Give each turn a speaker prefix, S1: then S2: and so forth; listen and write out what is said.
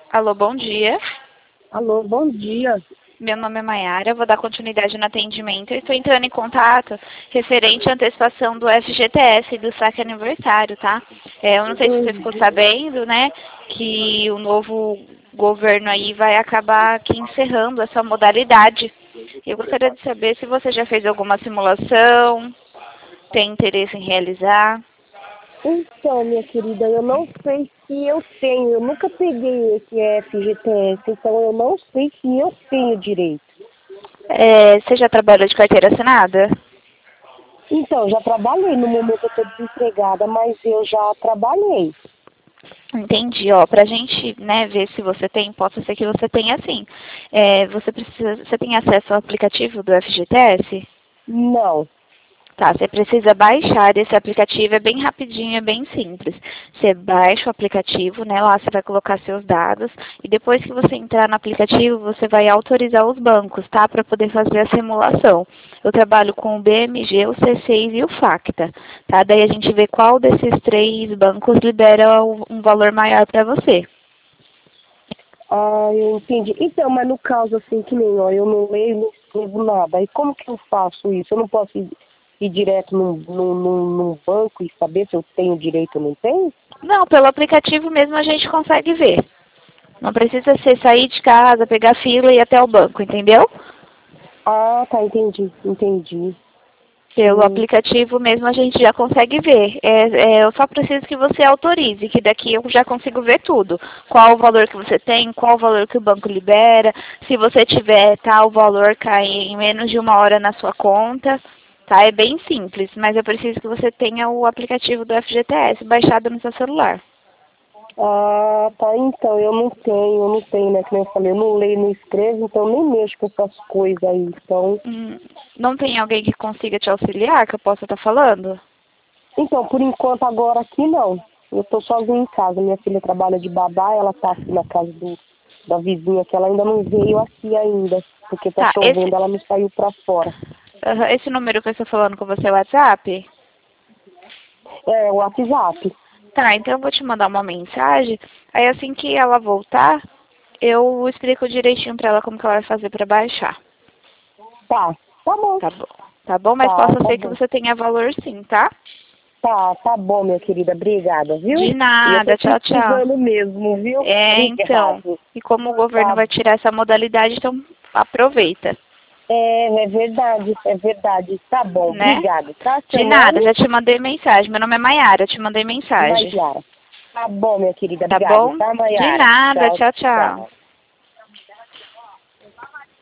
S1: Alô, bom dia.
S2: Alô, bom dia.
S1: Meu nome é Maiara, eu vou dar continuidade no atendimento. Eu estou entrando em contato referente à antecipação do FGTS, do saque aniversário, tá? Eu não sei se você ficou sabendo, né, que o novo governo aí vai acabar aqui encerrando essa modalidade. Eu gostaria de saber se você já fez alguma simulação, tem interesse em realizar.
S2: Então, minha querida, eu não sei se eu tenho, eu nunca peguei esse FGTS, então eu não sei se eu tenho direito.
S1: Você já trabalhou de carteira assinada?
S2: Então, já trabalhei, no momento eu estou desempregada, mas eu já trabalhei.
S1: Entendi, ó, pra gente, né, ver se você tem, pode ser que você tenha sim. Você tem acesso ao aplicativo do FGTS?
S2: Não.
S1: Tá, você precisa baixar esse aplicativo, é bem rapidinho, é bem simples. Você baixa o aplicativo, né, lá você vai colocar seus dados e depois que você entrar no aplicativo, você vai autorizar os bancos, tá, para poder fazer a simulação. Eu trabalho com o BMG, o C6 e o Facta, tá? Daí a gente vê qual desses três bancos libera um valor maior para você.
S2: Ah, eu entendi. Então, mas no caso, assim, que nem, ó, eu não leio, não escrevo nada. Aí como que eu faço isso? Eu não posso ir direto num banco e saber se eu tenho direito ou não tenho?
S1: Não, pelo aplicativo mesmo a gente consegue ver. Não precisa ser sair de casa, pegar fila e ir até o banco, entendeu?
S2: Ah, tá, entendi.
S1: Pelo
S2: Hum.
S1: aplicativo mesmo a gente já consegue ver. Eu só preciso que você autorize, que daqui eu já consigo ver tudo. Qual o valor que você tem, qual o valor que o banco libera, se você tiver tal valor cair em menos de uma hora na sua conta. Tá? É bem simples, mas eu preciso que você tenha o aplicativo do FGTS baixado no seu celular.
S2: Ah, tá, então, eu não tenho, né, como eu falei, eu não leio, não escrevo, então eu nem mexo com essas coisas aí, então...
S1: Não tem alguém que consiga te auxiliar, que eu possa estar falando?
S2: Então, por enquanto, agora aqui não, eu tô sozinha em casa, minha filha trabalha de babá, ela tá aqui na casa da vizinha, que ela ainda não veio aqui ainda, porque tá
S1: Tá,
S2: chovendo, ela não saiu pra fora.
S1: esse número que eu estou falando com você é o WhatsApp?
S2: É, o WhatsApp.
S1: Tá, então eu vou te mandar uma mensagem. Aí assim que ela voltar, eu explico direitinho pra ela como que ela vai fazer pra baixar.
S2: Tá bom,
S1: Tá bom. Tá bom? Mas possa
S2: tá
S1: ser que
S2: bom.
S1: você tenha valor sim, tá?
S2: Tá bom, minha querida, obrigada, viu?
S1: De
S2: E eu tô
S1: nada. Tchau, tchau.
S2: precisando mesmo, viu?
S1: Então.
S2: Obrigado.
S1: E como o governo
S2: Tá.
S1: vai tirar essa modalidade, então aproveita,
S2: É verdade, é verdade. Tá bom,
S1: né?
S2: obrigado. Tá,
S1: De
S2: seu
S1: nada,
S2: nome?
S1: já te mandei mensagem. Meu nome é Maiara, eu te mandei mensagem.
S2: Maiara. Tá bom, minha querida,
S1: Tá
S2: obrigado,
S1: bom?
S2: tá,
S1: De
S2: Maiara?
S1: nada.
S2: Tchau,
S1: Tchau, tchau.
S2: tchau.